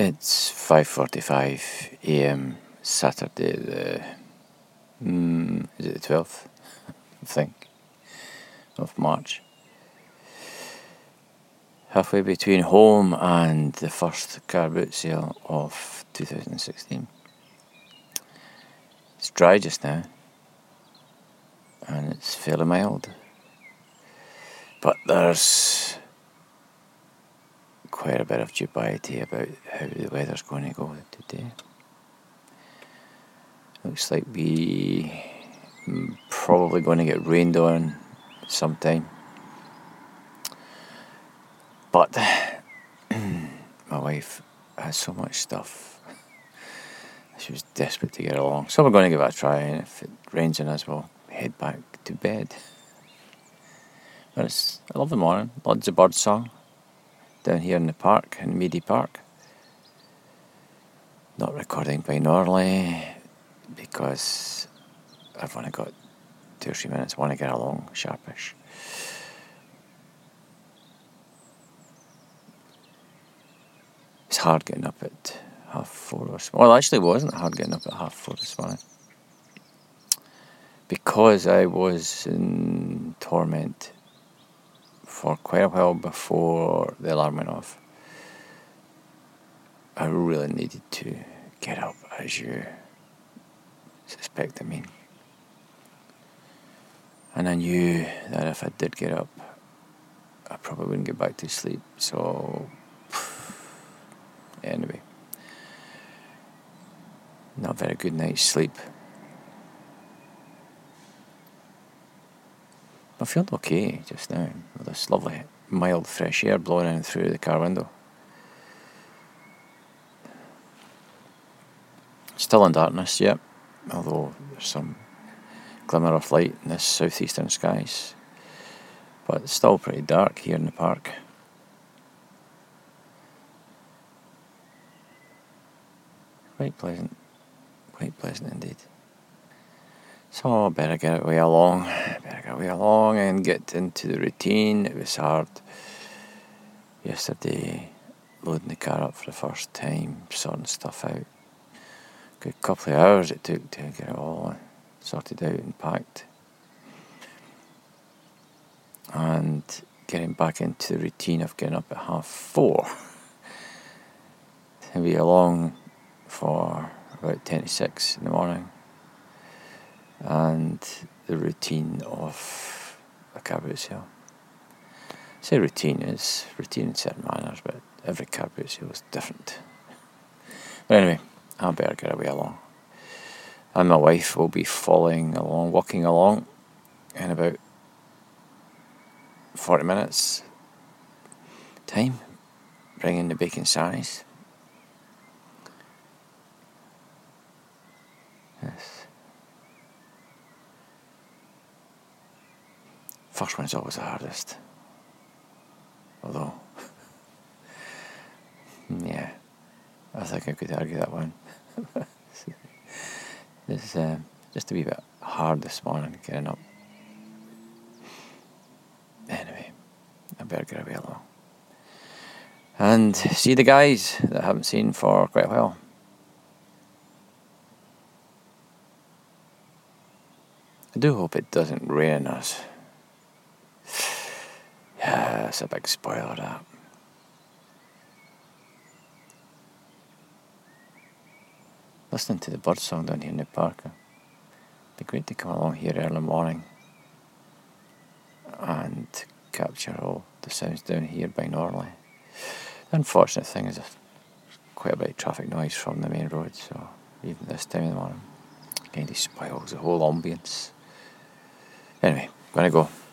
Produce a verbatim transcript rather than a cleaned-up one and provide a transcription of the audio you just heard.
It's five forty-five a m Saturday the, mm, is it the twelfth, I think, of March. Halfway between home and the first car boot sale of two thousand sixteen. It's dry just now, and it's fairly mild. But there's quite a bit of dubiety about how the weather's going to go today. Looks like we probably going to get rained on sometime. But my wife has so much stuff. She was desperate to get along. So we're going to give it a try, and if it rains on us, we'll head back to bed. But it's a lovely morning. Lots of bird song down here in the park, in Meady Park. Not recording binaurally because I've only got two or three minutes. I want to get along sharpish. It's hard getting up at half four or so. Well, actually, it wasn't hard getting up at half four this morning because I was in torment for quite a while before the alarm went off. I really needed to get up, as you suspect I mean. And I knew that if I did get up, I probably wouldn't get back to sleep. So, anyway, not a very good night's sleep. I feel okay just now, with this lovely mild fresh air blowing in through the car window. Still in darkness, yep, although there's some glimmer of light in the southeastern skies. But it's still pretty dark here in the park. Quite pleasant, quite pleasant indeed. So I better get away along, better get away along and get into the routine. It was hard yesterday, loading the car up for the first time, sorting stuff out. Good couple of hours it took to get it all sorted out and packed. And getting back into the routine of getting up at half four. To be along for about ten to six in the morning. And the routine of a car boot sale. I say routine is routine in certain manners, but every car boot sale is different. But anyway, I better get away along. And my wife will be following along, walking along in about forty minutes time, bringing the bacon sarnies. Yes. First one's always the hardest. Although, yeah, I think I could argue that one. It's uh, just a wee bit hard this morning getting up. Anyway, I better get away along. And see the guys that I haven't seen for quite a while. I do hope it doesn't rain on us. Yeah, that's a big spoiler, that. Listening to the bird song down here in the park. It'd be great to come along here early morning and capture all the sounds down here binaurally. The unfortunate thing is there's quite a bit of traffic noise from the main road, so even this time of the morning kind of spoils the whole ambience. Anyway, gonna go.